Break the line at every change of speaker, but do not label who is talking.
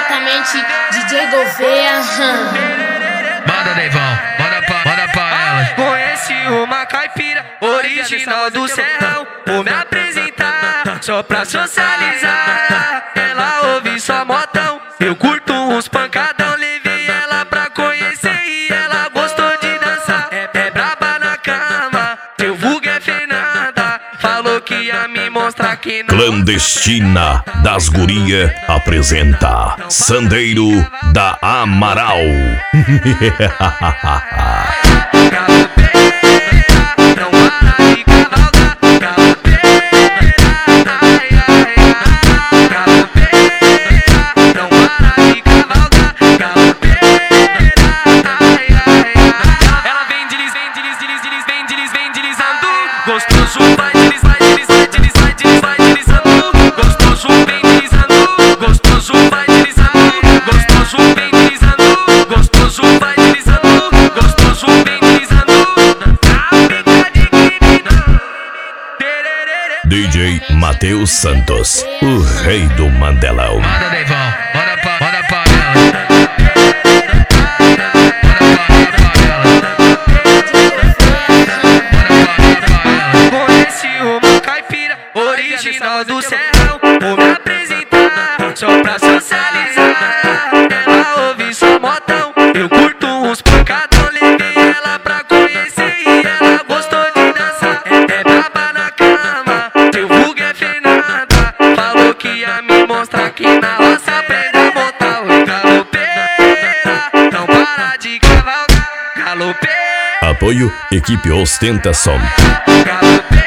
diretamente DJ Gouveia.
Manda, Neivão, manda pra elas.
Conheci uma caipira original do Serrão. Vou me apresentar só pra socializar. Ela ouve só modão, eu curto uns pancadão. Levei ela pra conhecer e ela gostou de dançar. É braba na cama, seu vulgo é Fernanda. Falou que ia me mostrar que não.
Clandestina das Guria apresenta Sandeiro da Amaral.
Gostoso vai deslizando, gostoso vem deslizando, gostoso vai deslizando, gostoso vem deslizando, gostoso vai deslizando, gostoso vem deslizando.
DJ Matheus Santos, o rei do Mandelão.
Manda, Neivão, manda pra elas.
Original do Serrão, vou me apresentar só pra socializar. Ela ouve só modão, eu curto uns pancadão. Levei ela pra conhecer e ela gostou de dançar. É braba na cama, seu vulgo é Fernanda. Falou que ia me mostrar que na roça aprende a montar. Oi, galopeira, não para de cavalgar. Galopeira,
Apoio Equipe Ostentação.
galopeira.